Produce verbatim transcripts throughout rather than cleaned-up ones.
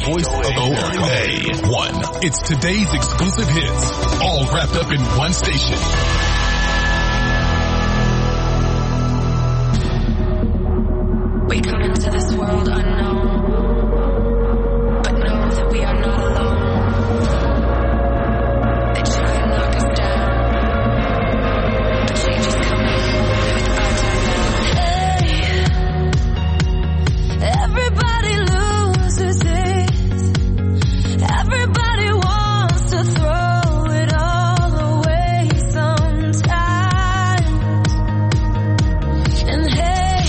voice of O M A one. It's today's exclusive hits, all wrapped up in one station. We come into this world unknown, but know that we are not alone. They try and knock us down, but change is coming with our time now. Hey, everybody loses it. Everybody wants to throw it all away sometimes. And hey,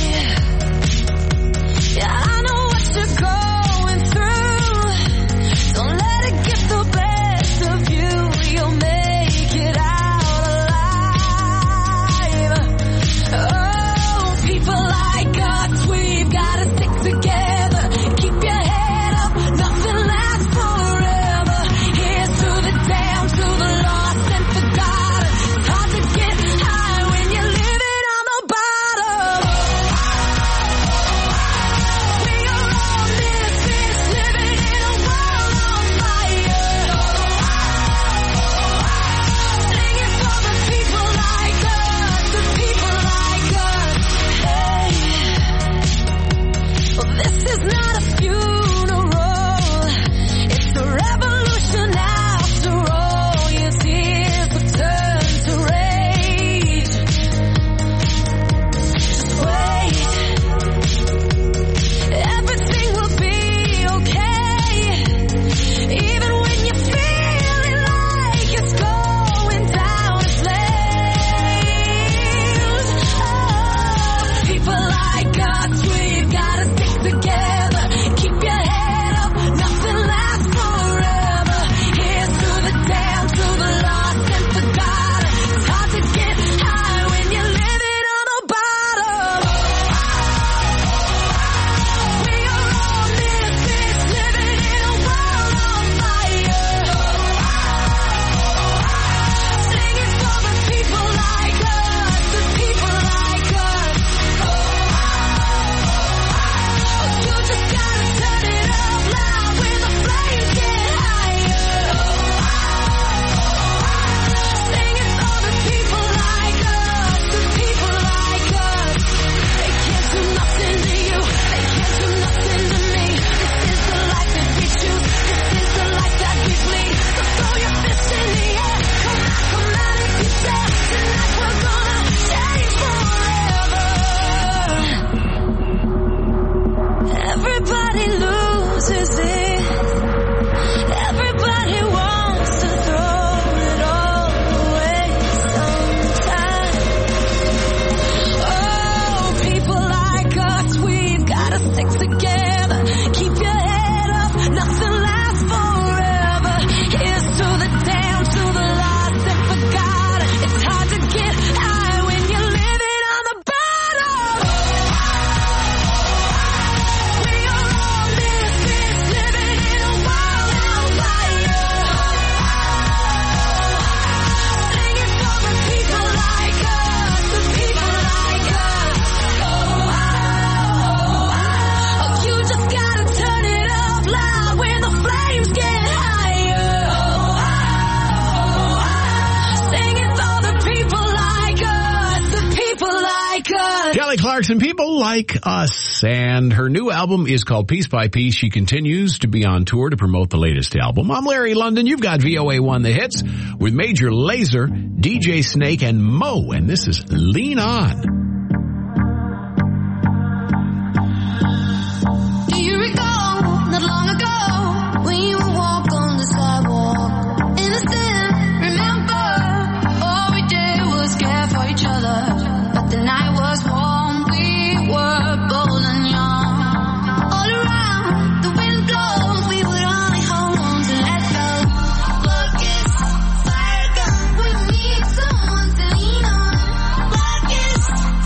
yeah, I know what you're going through. Don't let it get the best of you. You'll make it out alive. Oh, people like us, we've gotta stick together. Keep your head up, nothing lasts forever. Here's to the down, to the lost and forgotten. It's hard to get high when you're living on the bottom. We are all misfits living in a world on fire. Singing for the people like us, the people like us. Hey, well, this is not a funeral. It's a revolution after all. Your tears have turned to rage. Just wait. Everything will be okay. Even when you're feeling like it's going down in flames. Oh, people like us, we've gotta stick together. Keep your head up, nothing lasts forever. Here's to the down, to the lost and forgotten. It's hard to get high when you're living on the bottom. We are all misfits living in a world on fire. Singing for the people like us, the people like us. Oh, you just gotta turn it up loud when the flames get higher. Singing for the people like us, the people like us. They can't do nothing to you, they can't do nothing to me. This is the life that we choose, this is the life that we bleed. So throw your fists in the air, come on, come on if you dare. Tonight we're gonna change forever. Everybody loses it. Everybody wants to throw it all away sometime. Oh, people like us, we've gotta stick together. Keep your head up, nothing lasts forever. Here's to the down, to the lost and forgotten. It's hard to get high when you're living on the bottom. We are all misfits living in a world on fire. Singing for the people like us, the people like us. Oh, you just gotta turn it up loud when the flames get higher. Singing for the people like us, the people like us. Kelly Clarkson, people like us. And her new album is called Piece by Piece. She continues to be on tour to promote the latest album. I'm Larry London. You've got V O A one The Hits with Major Lazer, D J Snake, and Mo. And this is Lean On. Do you recall not long ago when you would walk on the sidewalk? Innocent, remember, all we did was care for each other. But the night was warm, we were bold and young. All around, the wind blows, we would only hold on to let go. Focus, fire gun, we need someone to lean on. Focus,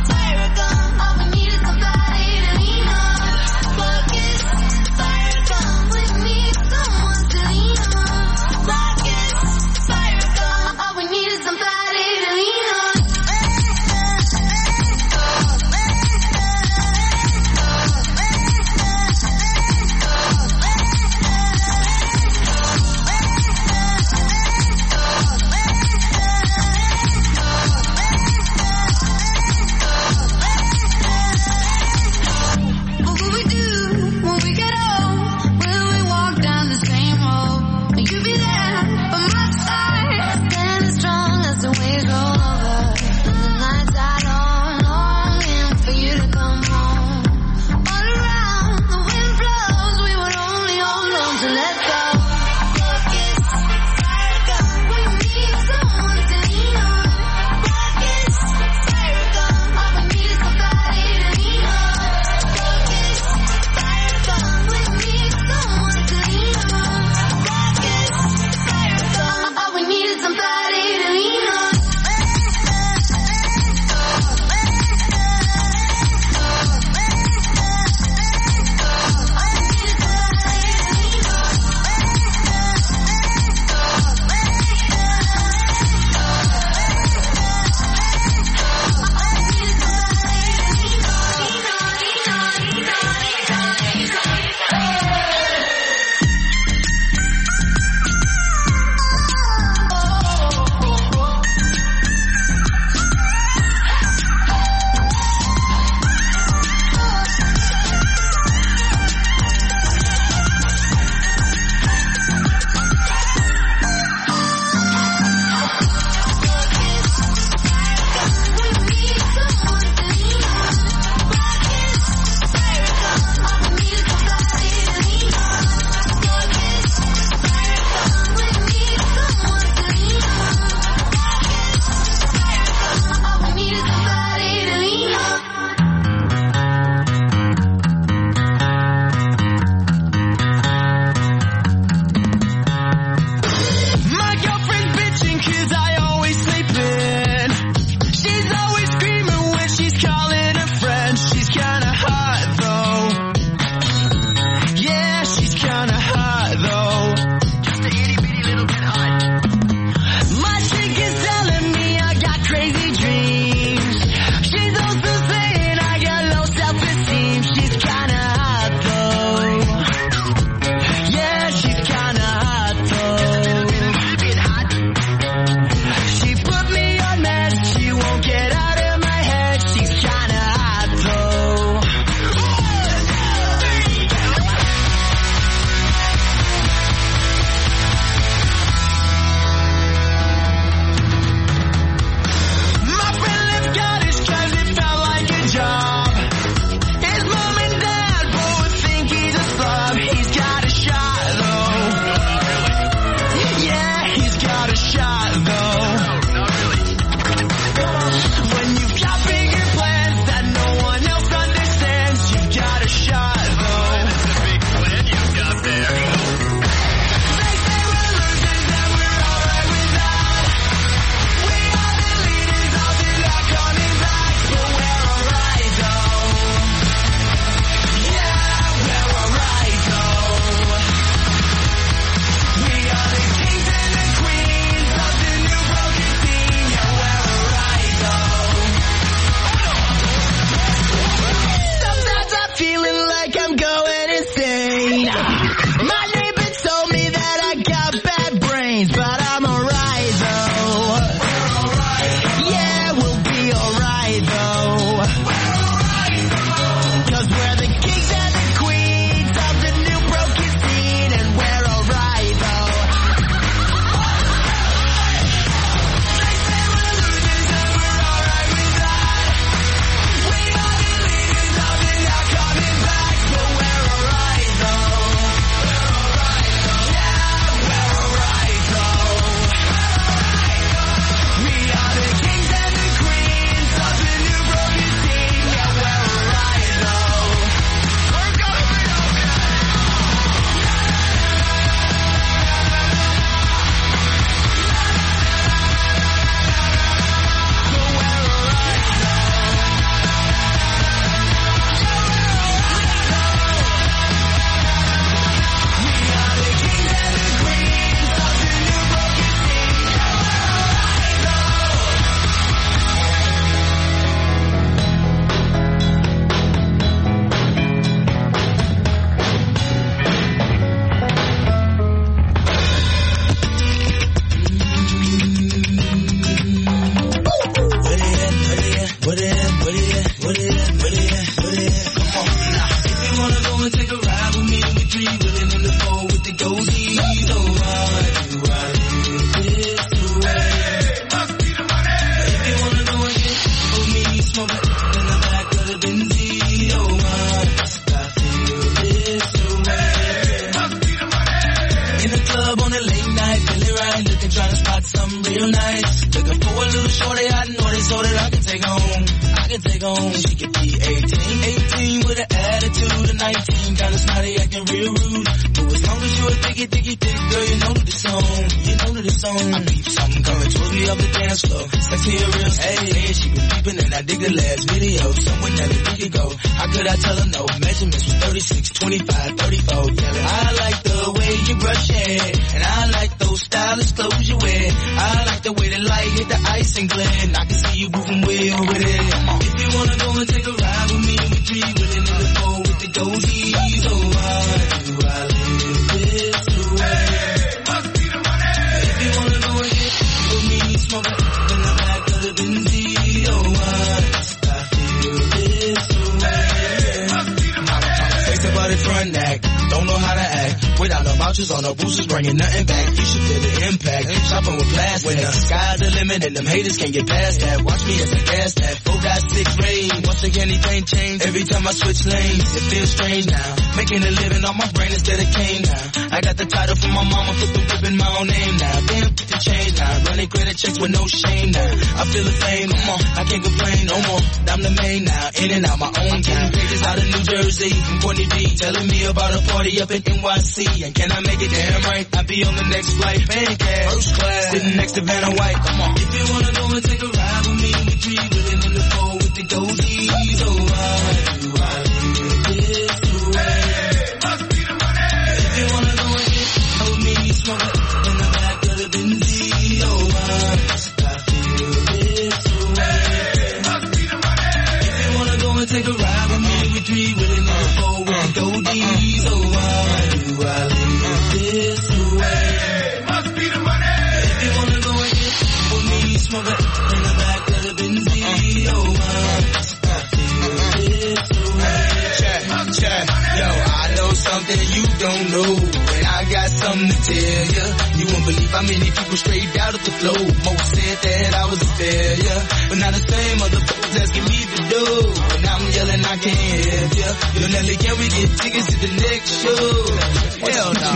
real nice. Looking for a little shorty, I know this so that I can take home. I can take home. She could be eighteen, eighteen with an attitude of nineteen, kinda snotty, acting real rude. But as long as you're a thicky, thicky, thick girl, you know that the song, you know that the song. I peep something coming towards me up the dance floor. Sexy and real, hey, hey, she been peeping and I dig the last video. Somewhere that we could go. How could I tell her no? Measurements was thirty-six, twenty-five, thirty-four. Yelling, I like the way you brush your hair, and I like those stylish clothes you wear. I like the way the light hit the ice and glint. I can see you moving way over there. If you wanna go and take a ride with me, we three willing in the four with the goldies. Oh, why do I live this way? Must be the money. If you wanna go and get with me, smoke it in the back of the Benzie. Oh, why must I feel this way? Must be the money. Face about it front act, don't know how to act. Without no vouchers on no boosters, bringing nothing back. You should feel the impact. Shopping with plastic. When the sky's the limit and them haters can't get past that. Watch me as I gas that. Four got six rain. Once again, anything change. Every time I switch lanes, it feels strange now. Making a living on my brain instead of cane now. I got the title from my mama, flip the whip in my own name now. Damn, the change now. Running credit checks with no shame now. I feel the fame, come on. I can't complain no more. I'm the main now. In and out my own town. Pages out of New Jersey from Courtney D. Telling me about a party up in N Y C. And can I make it damn right? I'll be on the next flight, pancake, first class, sitting next to Vanna White. Come on. If you wanna go and take a ride with me, we three willing in the four with the goldies. Oh, why do I live this way? Must be the money. If you wanna go and get with me, smoke it in the back of the Benzie. Oh, why must I feel this way? Must be the money. If you wanna go and take a ride with me, we three willing in the four with the goldies. Oh, why do I live this way? Must be the money. If you wanna go and get with me, smoke it in the back of the Benzie. Oh, why must I feel this way? Check, check, yo, I know something you don't know, and I got something to tell ya. You won't believe how many people straight out of the flow. Most said that I was a failure, but now the same motherfuckers asking me to do, and I'm yelling I can't help ya. Yo, Nelly, can we get tickets to the next show? Hell no.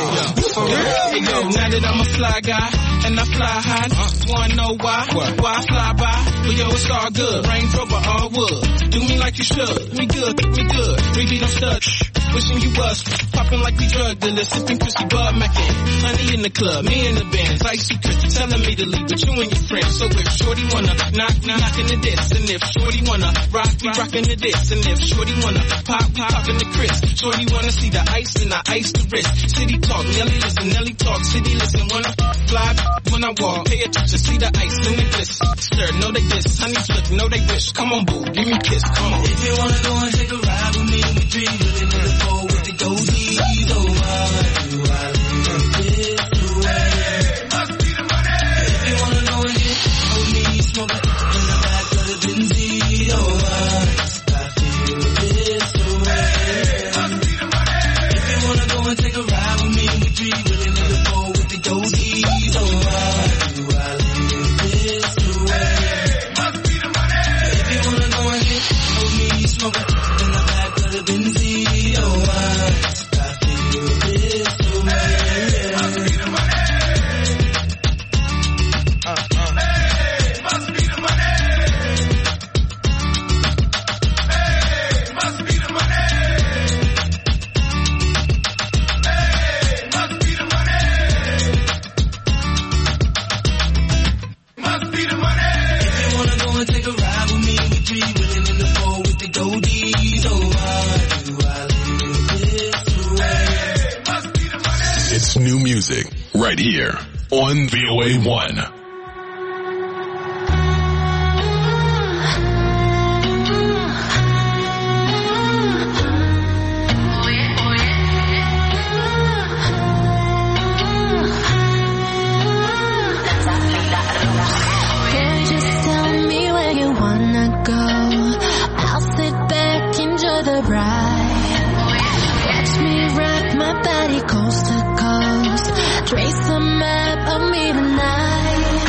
Hey yo, now that I'm a fly guy, and I fly high, wanna know why? Why I fly by? But yo, it's all good, Range Rover all wood. Do me like you should, we good, we good, we be no stud. Wishing you was popping like we drug dealers, sipping Chrissy Bud Mackin. Honey in the club, me in the band, icy Chrissy telling me to leave with you and your friends. So if Shorty wanna knock, knock in the diss, and if Shorty wanna rock, we rockin' the diss, and if Shorty wanna pop, we poppin' the Chris. Shorty wanna see the ice and I ice the wrist. City talk, Nelly listen, Nelly talk, city listen. Wanna fly when I walk, pay attention, see the ice and the bliss. Stir, know they diss, honey flip, know they wish. Come on, boo, give me a kiss, come on. If you wanna go and take a ride with me, we three really know the four with the goldies. Oh, why do I live this way? Must be the money. If you wanna go and get with me, smoke it in the back of the Benzie. Oh, why must I feel this way? Must be the money. If you wanna go and take a ride with me, we three really know the four with the goldies. Oh, why do I live this way? Must be the money. If you wanna go and get with me, smoke it in the back of the Benzie. Oh, why must I feel this way? Must be the money. Uh, uh. Hey, must be the money. Hey, must be the money. Hey, must be the money. Must be the money. If you wanna go and take a ride with me, we three willing in the four with the goldies. Oh, why do I live this way? Must be the money. It's new music right here on V O A one. Can you just tell me where you wanna go? I'll sit back, enjoy the ride. Watch me rock my body coast to coast. Trace a map of me tonight.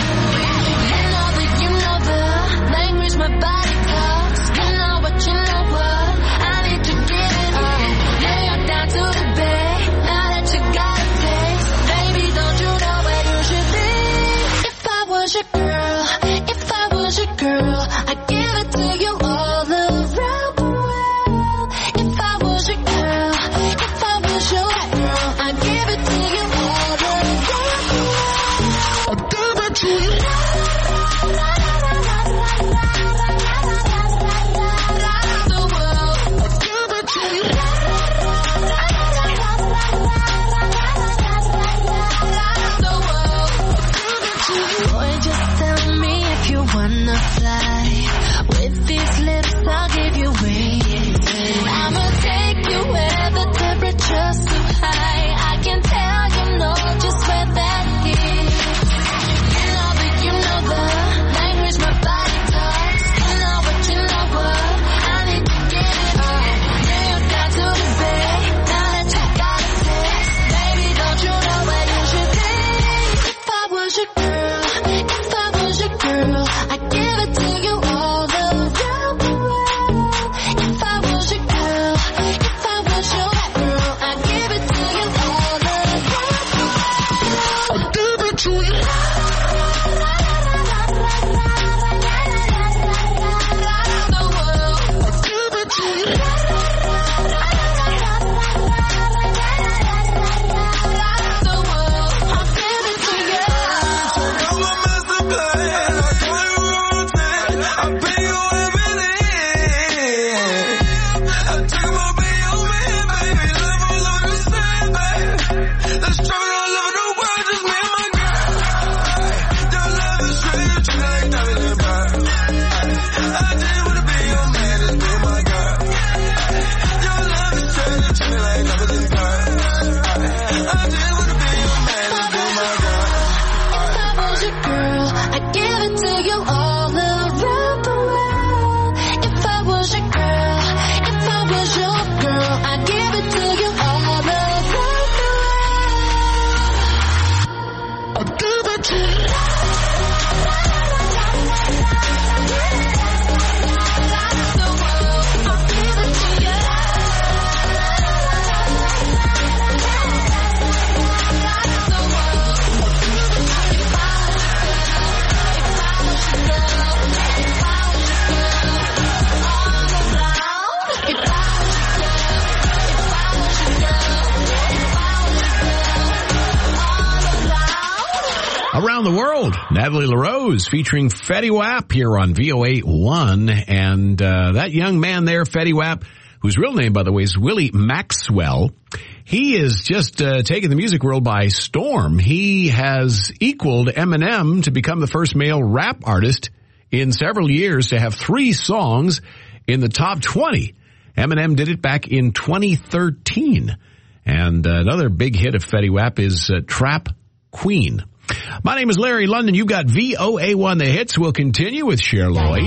Around the World, Natalie LaRose featuring Fetty Wap here on V O A one. And uh, that young man there, Fetty Wap, whose real name, by the way, is Willie Maxwell, he is just uh, taking the music world by storm. He has equaled Eminem to become the first male rap artist in several years to have three songs in the top twenty. Eminem did it back in twenty thirteen. And uh, another big hit of Fetty Wap is uh, Trap Queen. My name is Larry London. You've got V O A one The Hits. We'll continue with Cher Lloyd.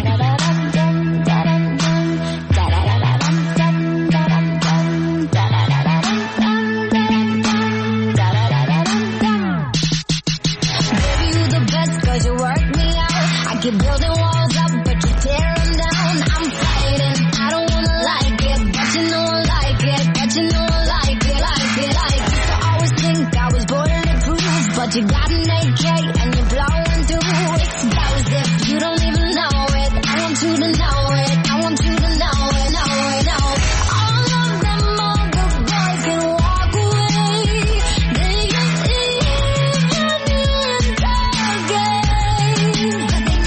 Building walls up, but you tear them down. I'm fighting, I don't wanna like it, but you know I like it, but you know I like it, like it, like it. Used to always think I was bulletproof, but you got an A K and you're blowing through explosive. You don't even know it, I want you to know it, I want you to know it, know it, know it. All of them other boys can walk away, they just even in the game.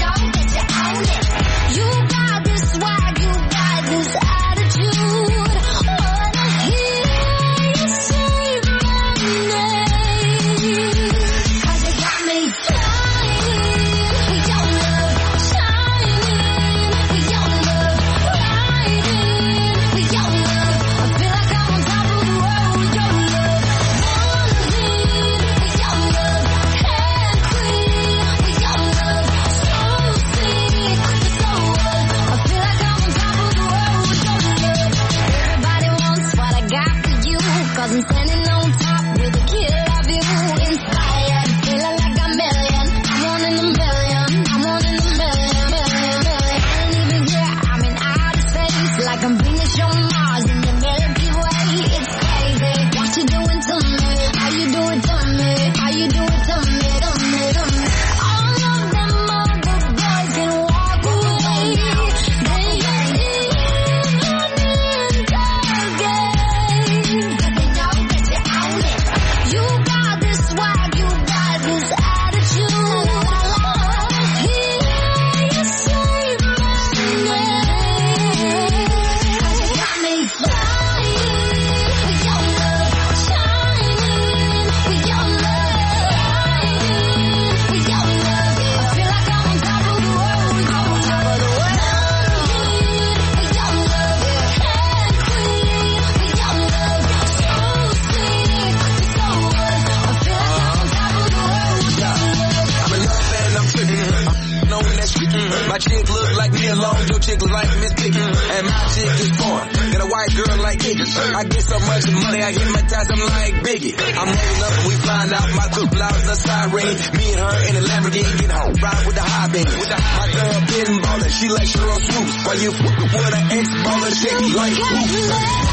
You got this swag, you got this attitude. Wanna hear you say my name? 'Cause you got me flying with your love, shining with your love, riding with your love. I feel like I'm on top of the world with your love. Wanting with your love, head queen with your love, so sweet, so I feel like I'm on top of the world with your love. Everybody wants what I got for you, 'cause I'm standing on top with a kid of you. Inspired, feeling like a million. I'm one in a million. I'm one in a million, million, million. I ain't even here, I'm in outer space, like I'm Venus on Mars in the Milky Way. It's crazy what you doing to me, how you do it to me, how you do it to me, to me, to me. All of them other boys can walk away. They just even in the game. 'Cause they know that you own it. You got this swag, you got this attitude. I wanna hear you say my name. 'Cause you got me flying with your love, shining with your love, riding with your love. I feel like I'm on top of the world, I'm on top of the world. With your love, head queen with your love, so sweet, so good. I feel like I'm on top of the world with your love. I'm in love and I'm tripping. I'm knowing that shit. My chick look like me alone, your chick look like Miss Piggy. And my chick is born. Got a white girl like Iggy. I get so much money, I hypnotize them like Biggie. I'm rolling up and we flying out. My coupe loud the siren. Me and her in a Lamborghini get home. Ride with the high beam. With the my girl getting ballin'. She like Sheryl Swoops. While you f*** with an ex-baller, shake like whoop.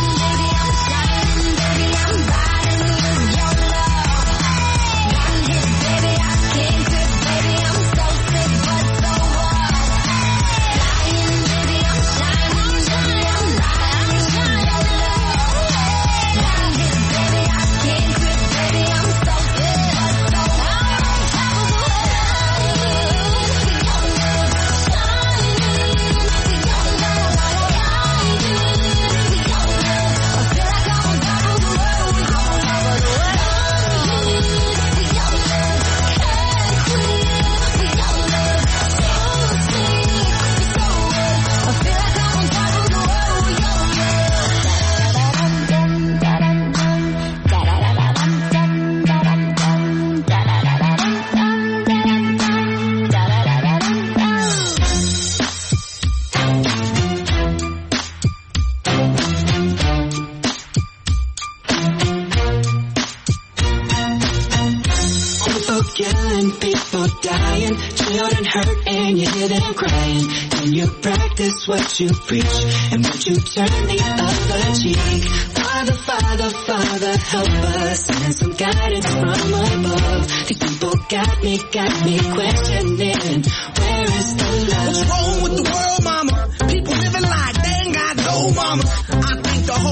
Killing people, dying, children hurt, and you hear them crying. Can you practice what you preach, and would you turn the other cheek? Father, Father, Father, help us, send some guidance from above. These people got me, got me questioning, where is the love? What's wrong with the world, mama? People living like they ain't got no mama. I think the whole world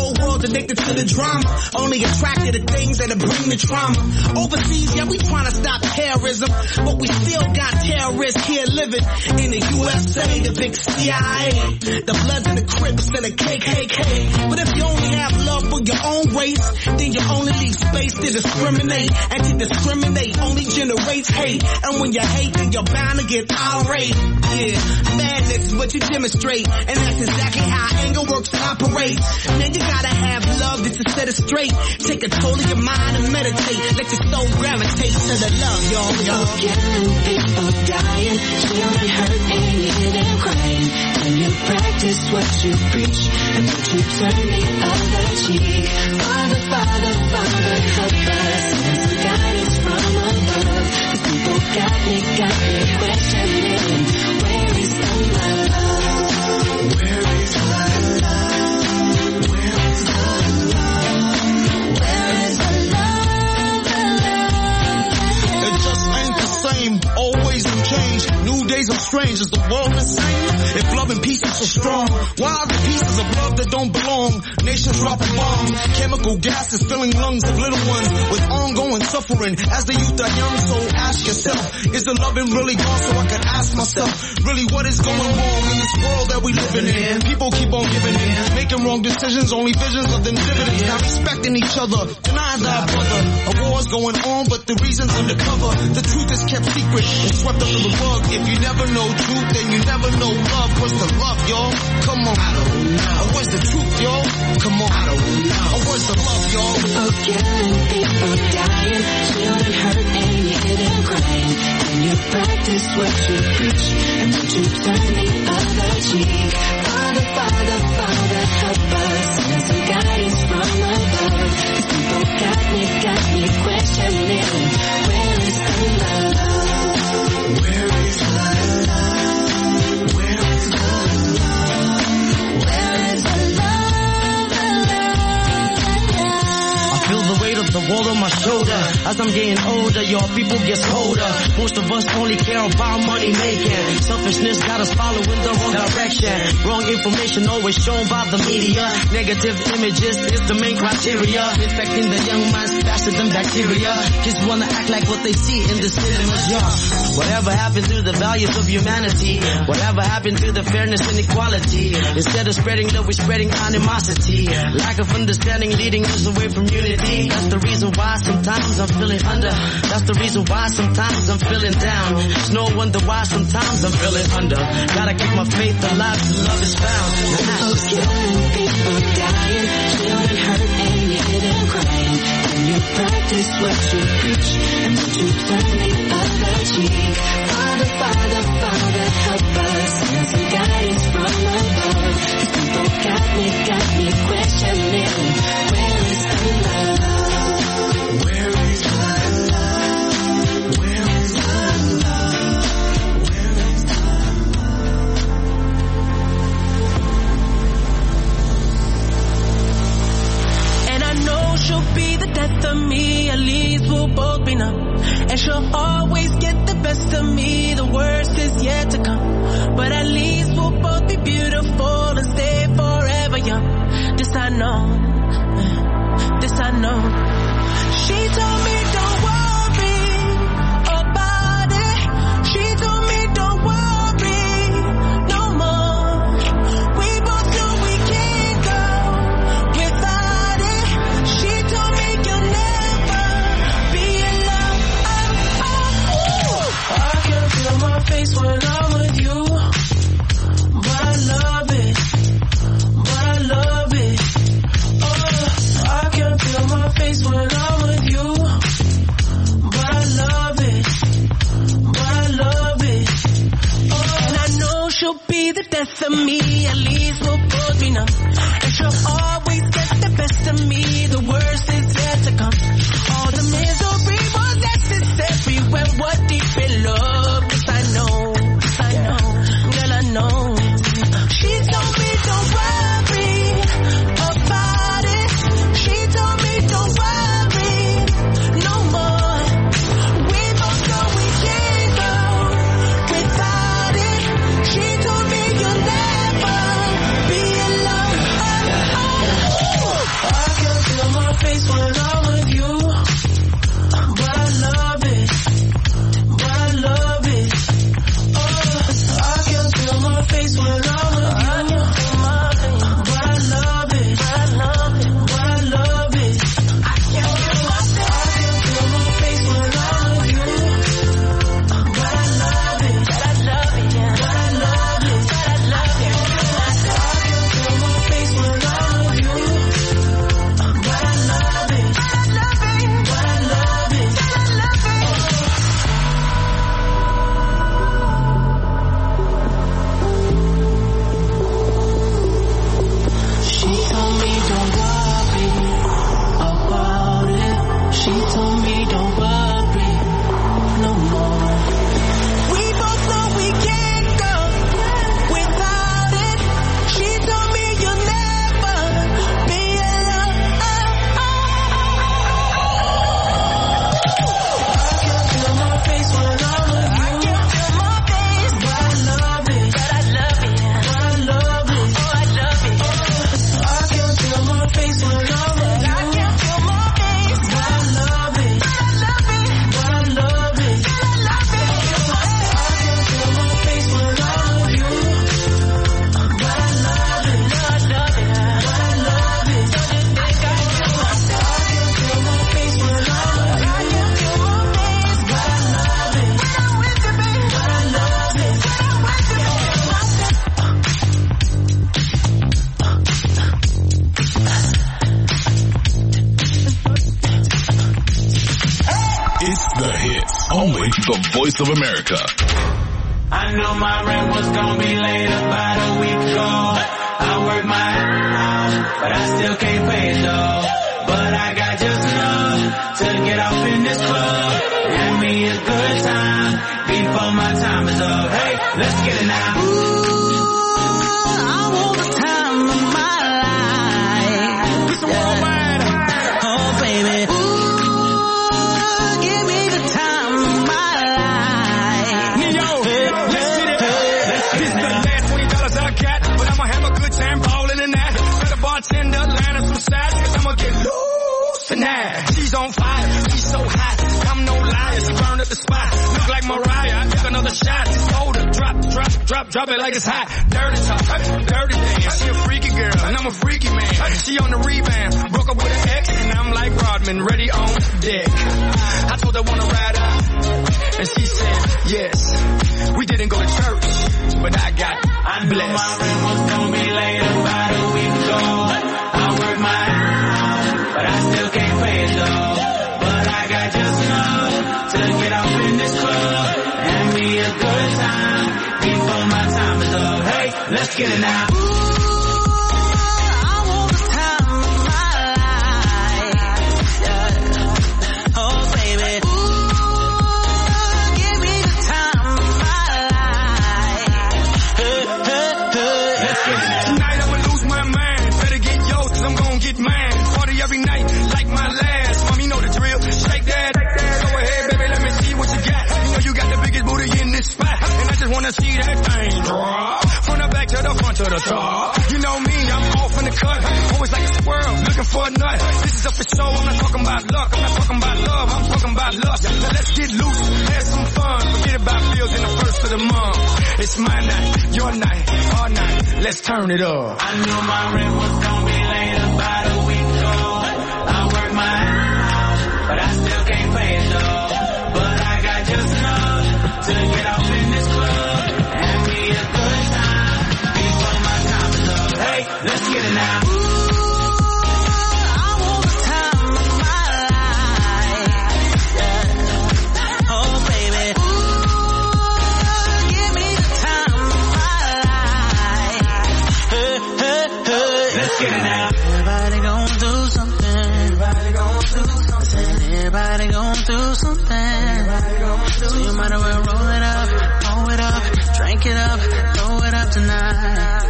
addicted to the drama, only attracted to things that'll bring the trauma. Overseas, yeah, we trying to stop terrorism, but we still got terrorists here living in the U S A, the big C I A, the Bloods and the Crips and the K K K. But if you only have love for your own race, then you only leave space to discriminate, and to discriminate only generates hate. And when you hate, then you're bound to get irate. Yeah, madness is what you demonstrate, and that's exactly how anger works and operates. Now you gotta have love just to set it straight. Take control of your mind and meditate. Let your soul gravitate to the love, y'all. People killing, people dying, children hurt and you hear them crying. And you practice what you preach, and would you turn the other cheek? Father, Father, Father, help us. Send some guidance from above. These people got me, got me questioning. Where is the love? Where is the love? Where is the love? Where is the love? The love? It just ain't the same, always in change. New days are strange, is the world the same? If love and peace is so strong, why are the pieces of love that don't belong? Nations dropping bombs, chemical gases filling lungs of little ones with ongoing suffering. As the youth are young, so ask yourself, is the loving really gone? So I can ask myself, really what is going wrong in this world that we living in? People keep on giving in, making wrong decisions, only visions of them dividends. Not respecting each other, denying thy brother. A war's going on, but the reason's undercover. The truth is kept secret and swept under the rug. If you never know truth, then you never know love. Where's the love, y'all? Come on. I don't know. Where's the truth, y'all? Come on. I don't know. Where's the love, y'all? People killing, people dying, children hurt and you hear them crying. And you practice what you preach, and would you turn the other cheek? Father, Father, Father, help us. Send some guidance from above. These people got me, got me questioning. Where is the love? Where is the love? Where is the love? Where is the love? The love? I feel the weight of the world on my shoulder. As I'm getting older, your people get colder. Most of us only care about money making. Selfishness got us following the wrong direction. Wrong information always shown by the media. Negative images is the main criteria. Infecting the young minds faster than bacteria. Kids wanna act like what they see in the cinemas, yeah. Whatever happened to the values of humanity? Whatever happened to the fairness and equality? Instead of spreading love, we're spreading animosity. Lack of understanding leading us away from unity. That's the reason why sometimes I'm feeling under. That's the reason why sometimes I'm feeling down. It's no wonder why sometimes I'm feeling under. Gotta keep my faith alive till love is found. People killing, people dying, children hurt and you hear them crying. And you practice what you preach, and would you turn the other cheek? Father, Father, Father, help us. Send some guidance from above. These people got me, got me questioning. Where is the love? Where is the love? Where is the love? Where is the love? And I know she'll be the death of me. At least we'll both be numb. And she'll always get the best of me. The worst is yet to come. But at least we'll both be beautiful and stay forever young. This I know. This I know. She told me don't worry about it. She told me don't worry no more. We both know we can't go without it. She told me you'll never be alone. Oh, oh, oh. I can feel my face when I'm with you, but I love it, but I love it. Oh, I can feel my face when I'm with you, but I love it, but I love it. Oh, and I know she'll be the death of me. At least we'll both be numb. And she'll always get the best of me. The worst is yet to come. All the misery was necessary when we're deep in love. Yes, I know, yes, I know, girl, I know. She told me don't worry about it. She told me don't worry no more. We both know we can't go without it. She told me you'll never be alone. Oh, oh, told me don't worry no more. We both know we can't go without it. She told me you'll never be alone. I can feel my face when I'm with you. I can feel my face, but I love it. But I love it. I love it. Oh, I love it. I can feel my face when I'm with you. Only the Voice of America. I knew my rent was gonna be late about a week ago. I worked my ass off, but I still can't pay it though. But I got just enough to get off in this club. Have me a good time before my time is up. Hey, let's get it now. Ooh, I want the time of my life. It's a worldwide. Oh, baby. Bartender, line up some sides, cause I'ma get loose tonight. She's on fire, she's so hot, I'm no liar, she burned up the spot. Look like Mariah, I took another shot. Hold her, drop, drop, drop, drop it like it's hot. Dirty talk, dirty dance. She a freaky girl, and I'm a freaky man. She on the rebound, broke up with an ex, and I'm like Rodman, ready on deck. I told her wanna ride out, and she said yes. We didn't go to church, but I got I knew blessed. My rent was gonna be late about a week ago. I worked my ass off, but I still can't pay it though. But I got just enough to get off in this club. Have me a good time before my time is up. Hey, let's get it now. Wanna see that thing drop from the back to the front to the top. You know me, I'm off in the cut. Always like a squirrel, looking for a nut. This is up for show, I'm not talking about luck. I'm not talking about love, I'm talking about lust. Now let's get loose, have some fun. Forget about bills in the first of the month. It's my night, your night, our night. Let's turn it up. I knew my rent was gonna be late about a week ago. I worked my ass off, but I still can't pay it though. But I got just enough to get off in this club. Let's get it now. Ooh, I want the time of my life. Yeah. Oh, baby. Ooh, give me the time of my life. Hey, hey, hey. Let's get it now. Everybody gon' do something. Everybody gon' do something. Everybody gon' do something. Everybody gon' do so you might as well roll it up, roll it up, drink it up, throw it up tonight.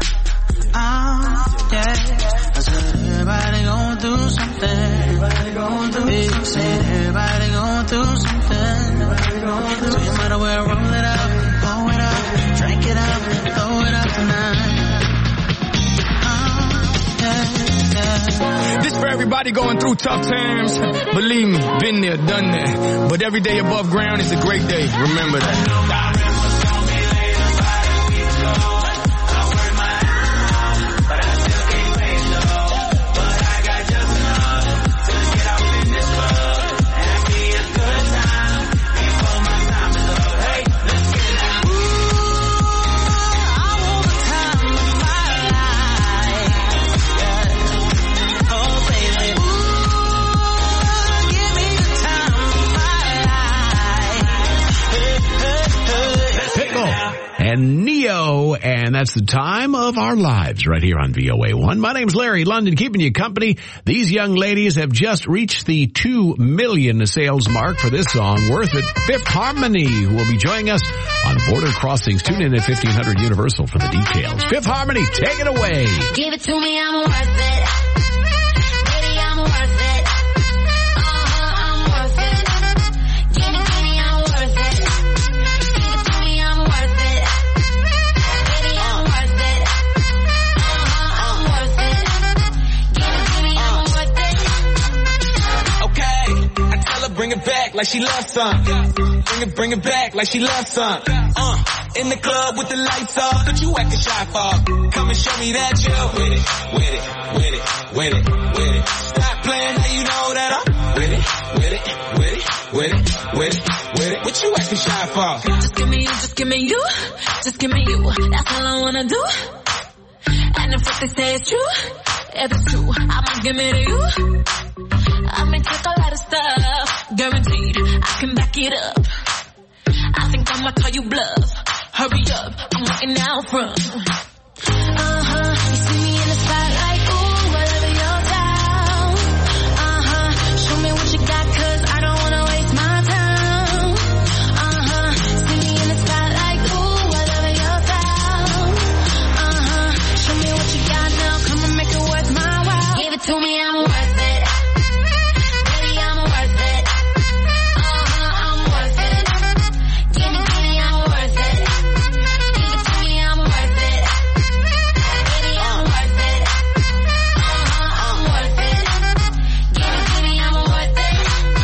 Oh, yeah. I said everybody gon' do something. Everybody gon' do something. I said everybody gon' do something. Everybody gon' do so you might as well roll it up, blow it up, drink it up, throw it up tonight. Oh, yeah, yeah. This for everybody going through tough times. Believe me, been there, done that. But every day above ground is a great day. Remember that. Hey, that's the time of our lives right here on V O A one. My name's Larry London, keeping you company. These young ladies have just reached the two million sales mark for this song, Worth It. Fifth Harmony, who will be joining us on Border Crossings. Tune in at fifteen hundred Universal for the details. Fifth Harmony, take it away. Give it to me, I'm worth it. Baby, I'm worth it. Uh-huh, I'm worth it. Give it to me, I'm worth it. Give it to me, I'm worth it. Baby, I'm worth it. Uh-huh, I'm worth it. Give it to me, I'm worth it. Okay, I tell her bring it back like she loves some. Bring it, bring it back like she loves some. Uh, in the club with the lights off, but you acting shy for. Come and show me that you're with it, with it, with it, with it, with it. Stop playing, now you know that I'm with it, with it, with it, with it, with it, with it. What you acting shy for? Just give me you, just give me you, just give me you. That's all I wanna do. And if what they say is true, if it's true, I'ma give it to you. I may take a lot of stuff, guaranteed I can back it up. I think I'ma call you bluff. Hurry up, I'm waiting out front. Uh-huh, you see me in the spotlight, ooh, whatever you're down. Uh-huh, show me what you got, cause I don't wanna waste my time. Uh-huh, see me in the spotlight, ooh, whatever you're down. Uh-huh, show me what you got now, come and make it worth my while. Give it to me, I'm worth it. Baby, I'm worth it. Uh-huh, I'm worth it. Give it to me, I'm worth it. Give it to me, I'm worth it. Baby, I'm worth it. Uh-huh, I'm worth it. Give it to me, I'm worth it.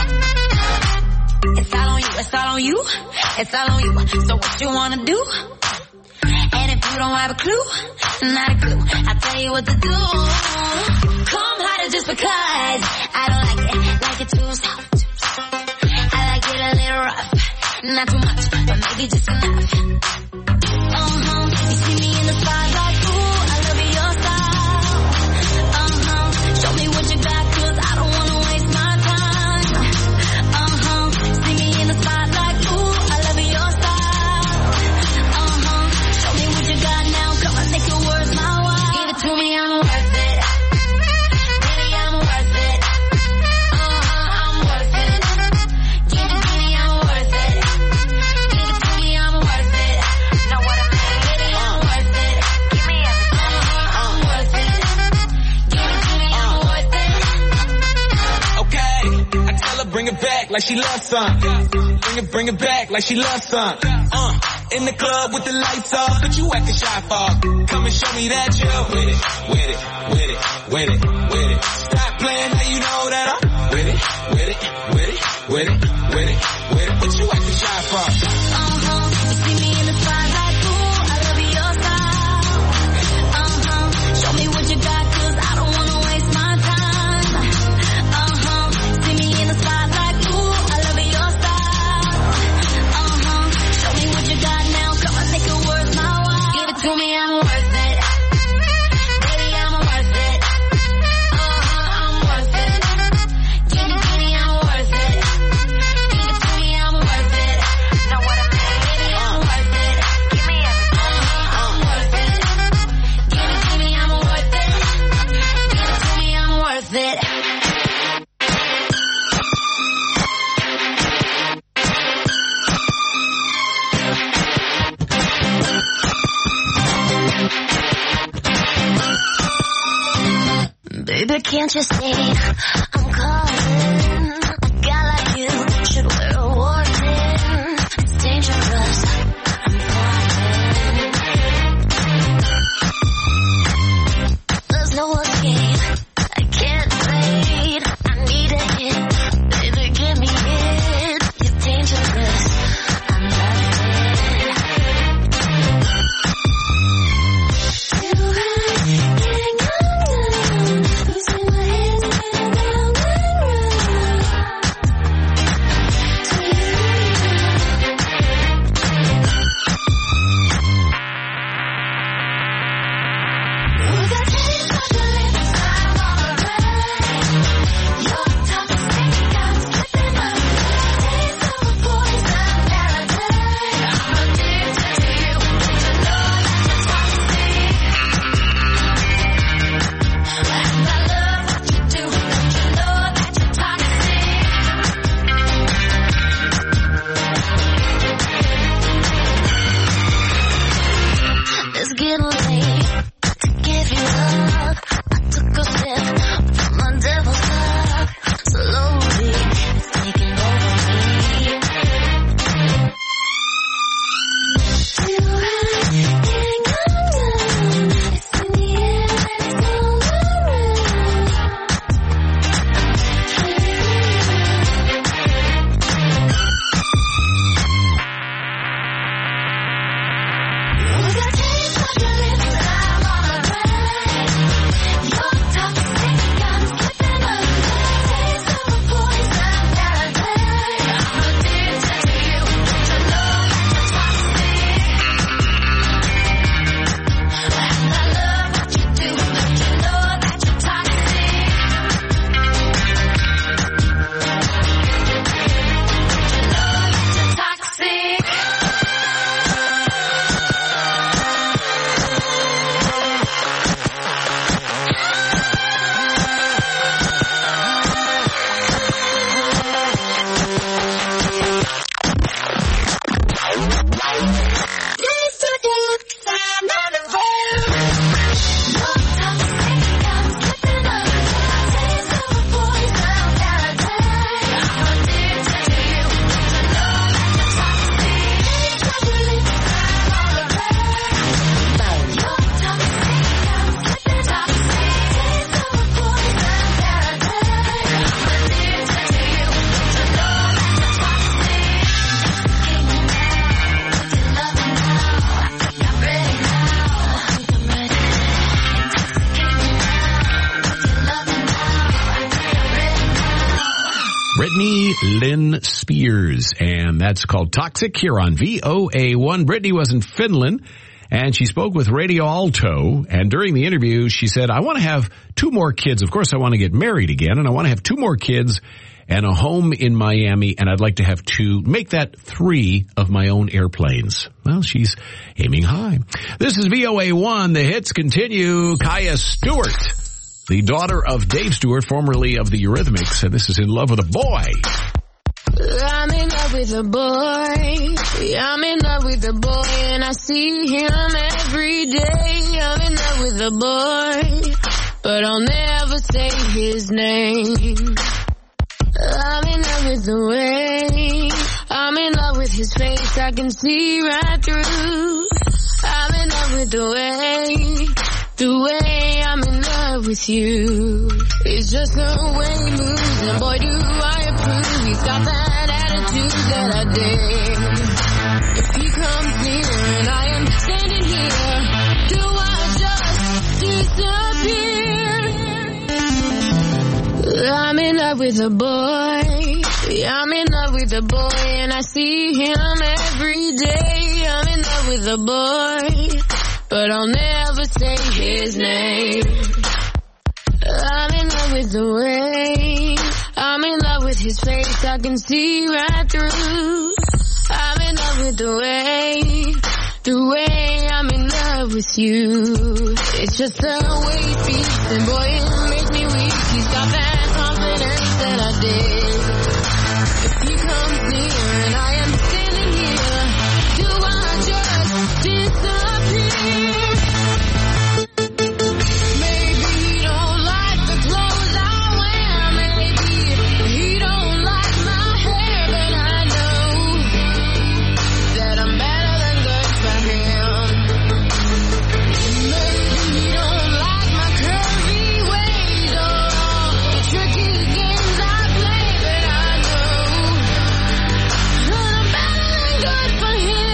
It's all on you, it's all on you, it's all on you. So what you wanna do? And if you don't have a clue, not a clue, I'll tell you what to do. Come harder just because I don't like it, like it too soft. I like it a little rough, not too much, but maybe just enough. Uh-huh, you see me in the spotlight, ooh, I love your style. Uh-huh, show me what you got, cause I don't wanna waste my time. Uh-huh, see me in the spotlight, ooh, I love your style. Uh-huh, show me what you got now, come on, make it worth my while. Give it to me, I'm worth it. Baby, I'm worth it. Uh-huh, I'm worth it. Give it to me, I'm worth it. Give it to me, I'm worth it. Know what I mean? Baby, I'm worth it. Give me everything. Uh-huh, I'm worth it. Give it to me, I'm worth it. Okay, I tell her bring it back like she loves some. Bring it, bring it back like she loves some. Uh, in the club with the lights off, but you acting shy for. Come and show me that you're with it, with it, with it, with it, with it. Stop playing, now you know that I'm with it, with it, with it, with it, with it, with it. What you acting shy for? Uh-huh, you see me in the spotlight, ooh, I love your style. Uh-huh, show me what you got, cause I don't wanna waste my time. Uh-huh, see me in the spotlight, ooh, I love your style. Uh-huh, show me what you got now, come on, make it worth my while. Give it to me, I'm worth it. Baby, I'm worth it. Uh-huh, I'm worth it. Give it to me, I'm worth it. Give it to me, I'm worth it. Know what I mean? Baby, I'm worth it. Give me everything. Uh-huh, I'm worth it. Give it to me, I'm worth it. Give it to me, I'm worth it. Baby, can't you see I'm calling? A guy like you should wear a warning. It's dangerous. I'm falling. There's no escape. I can't wait. I need a hit. Baby, give me it. You're dangerous. I'm loving it. You can't come down. Losing my head, Lynn Spears, and that's called Toxic here on V O A one. Brittany was in Finland, and she spoke with Radio Alto, and during the interview, she said, I want to have two more kids. Of course, I want to get married again, and I want to have two more kids and a home in Miami, and I'd like to have two, make that three of my own airplanes. Well, she's aiming high. This is V O A one. The hits continue. Kaya Stewart, the daughter of Dave Stewart, formerly of the Eurythmics, and this is In Love with a Boy. I'm in love with a boy. I'm in love with a boy, and I see him every day. I'm in love with a boy, but I'll never say his name. I'm in love with the way, I'm in love with his face, I can see right through. I'm in love with the way, the way I'm in love with you. It's just the way he moves, and boy do I approve. He's got that attitude that I dig. If he comes near and I am standing here, do I just disappear? I'm in love with a boy, I'm in love with a boy, and I see him every day. I'm in love with a boy, but I'll never say his name. I'm in love with the way, I'm in love with his face, I can see right through. I'm in love with the way, the way I'm in love with you. It's just the way he speaks, and boy it makes me weak. He's got that confidence that I dig. If he comes near and I am standing here, do I just disappear? Maybe he don't like the clothes I wear, maybe he don't like my hair, but I know that I'm better than good for him. Maybe he don't like my curvy ways or all the tricky games I play, but I know that I'm better than good for him.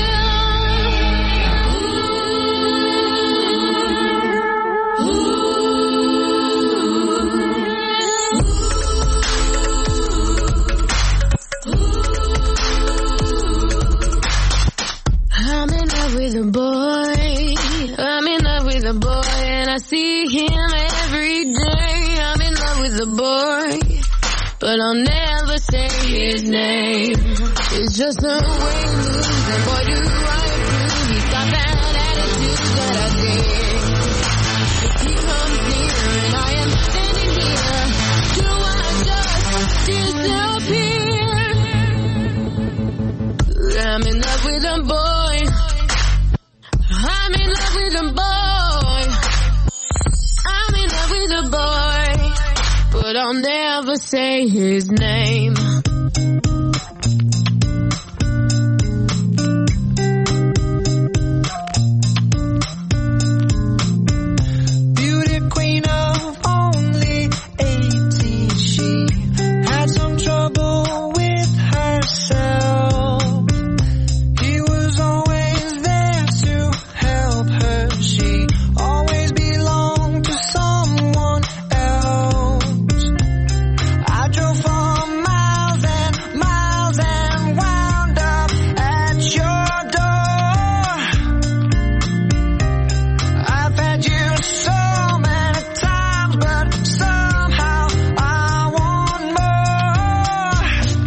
I'm in love with a boy, I'm in love with a boy, and I see him every day. I'm in love with a boy, but I'll never say his name. It's just the way he moves, and boy do I approve. He's got that attitude that I dig. If he comes near and I am standing here, do I just disappear? I'm in love with a boy, I'm in love with a boy, I'm in love with a boy, but I'll never say his name. Beauty queen of only eighteen, she had some trouble with herself. He was always there to help her. She always belonged to someone else. I drove for miles and miles and wound up at your door. I've had you so many times, but somehow I want more.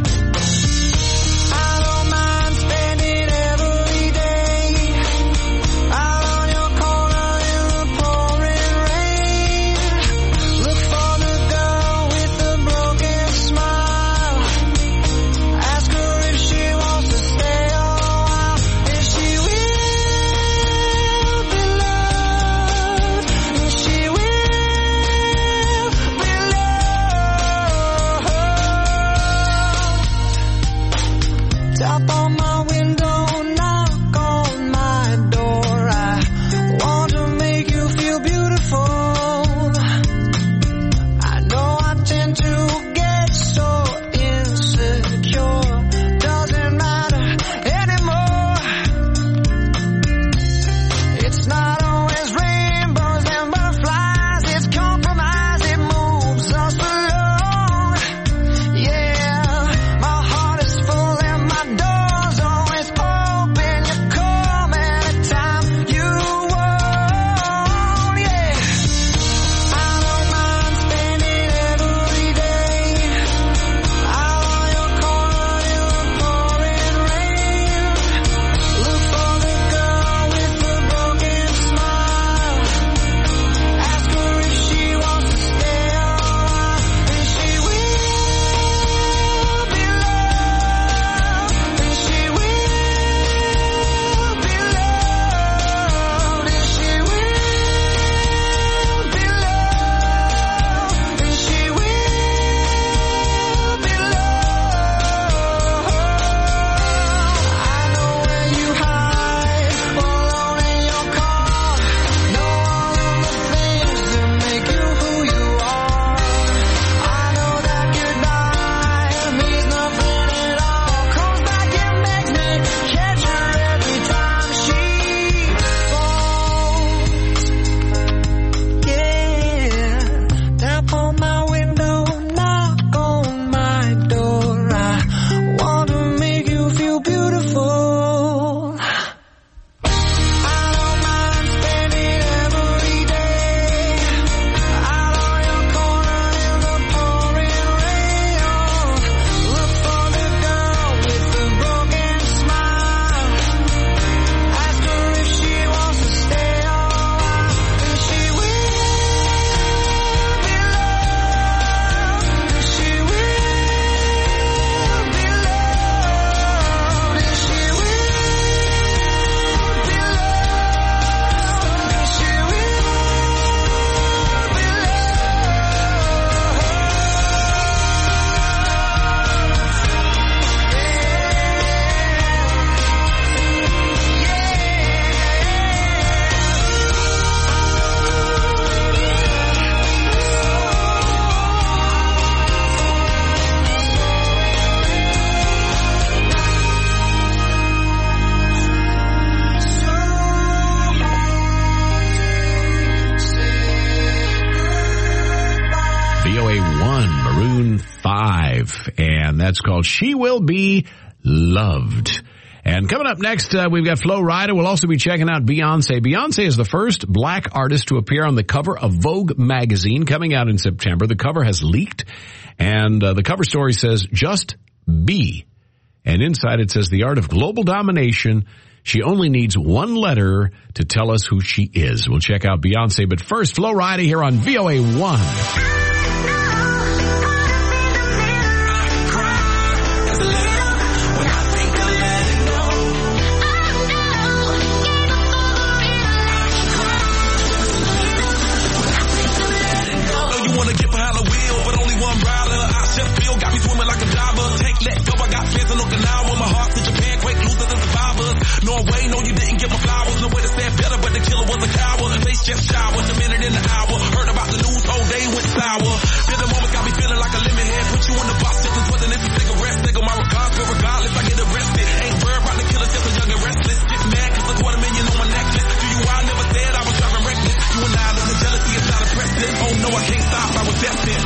I don't mind spending every day out on your corner in the pouring rain. Look for the girl with the broken smile. Ask her if she wants to stay a while. If she will be loved, if she will be loved. Tap on my window, knock on my door. I want to make you feel beautiful. I know I tend to get so insecure. Doesn't matter anymore. It's not always rainbows and butterflies. It's compromise. It moves us along. Yeah, my wife, and that's called She Will Be Loved. And coming up next, uh, we've got Flo Rida. We'll also be checking out Beyonce. Beyonce is the first black artist to appear on the cover of Vogue magazine, coming out in September. The cover has leaked, and uh, the cover story says, "Just Be." And inside it says, "The art of global domination. She only needs one letter to tell us who she is." We'll check out Beyonce, but first, Flo Rida here on V O A one. Norway, no, you didn't get my flowers. No way to stand better, but the killer was a coward. Face just showered, a minute in the hour. Heard about the news, whole day went sour. Feel the moment got me feeling like a lemon head. Put you in the box, just as wasn't it a cigarette. Nigga, my regards, but regardless, I get arrested. Ain't worried about the killer, just a young and restless. Get mad, cause a quarter million on my necklace. Do you, I never said I was driving reckless. You and I know the jealousy is not a precedent. Oh no, I can't stop, I was destined.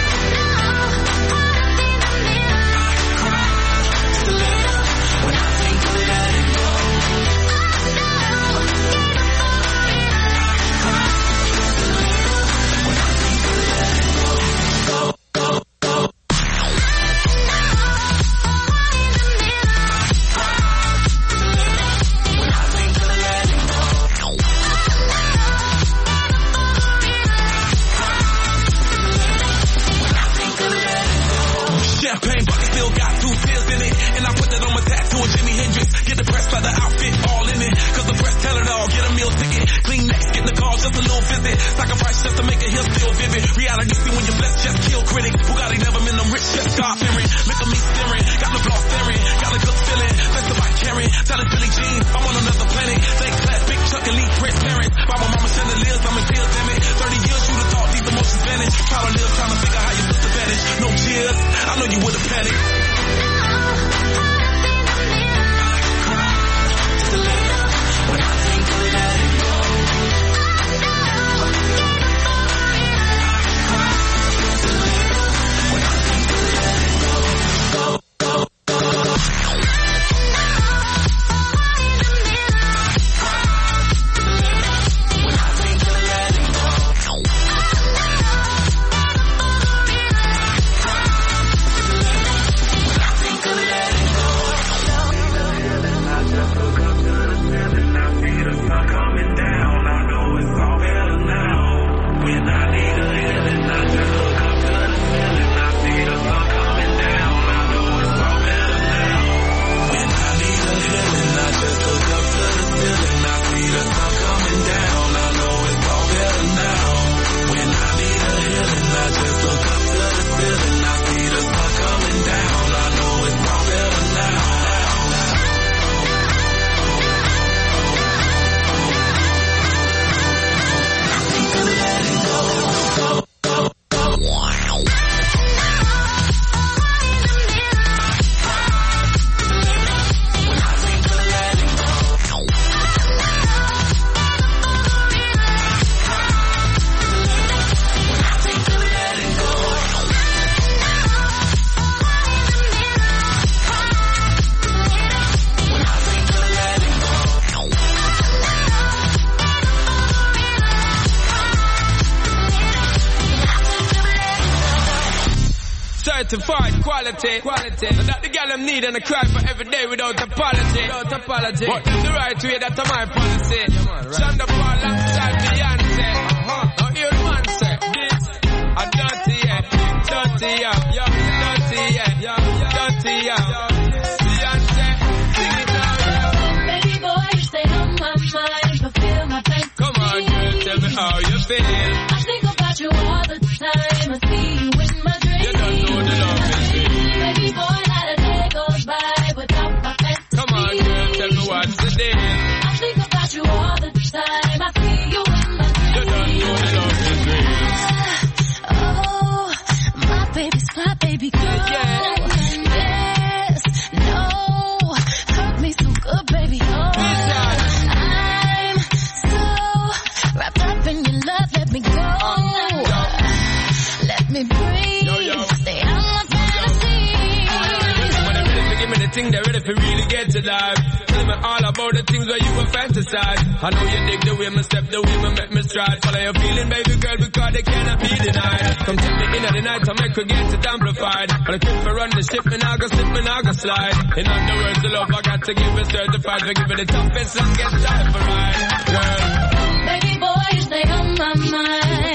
Certified quality, quality. So that the girl them need and I cry for every day without apology, without apology. But them the right way, that's my policy. Yeah, man, right. Shonda Paul alongside Beyonce. Uh-huh. Now hear the man say, this a dirty yeah, dirty yeah, yeah, dirty yeah, yeah, dirty yeah. Beyonce, sing it now, yeah. Baby boy, you stay on my mind, fulfill my fantasy. Come on, girl, tell me how you feel. I think about you all the time. I see you in my dreams. You don't know the love is real. Baby boy, not a day goes by without my fantasy. Come on, girl, tell me what's the deal. I think about you all the time. I see you in my dreams. You don't know the love is real. Oh, my baby's fly, baby girl. Yeah. Yes, no, hurt me so good, baby. Oh, I'm so wrapped up in your love, let me go. think they're ready for really get to life. Tell me all about the things where you were fantasize. I know you dig the way me step, the way me make me stride. Follow your feeling, baby girl, because they cannot be denied. Come take me in at the night to make her get it amplified. But I keep her run the ship, and I go slip, and I go slide. In other words, the love I got to give is certified. For giving the toughest, longest time for ride, girl. Baby boy, you stay on my mind.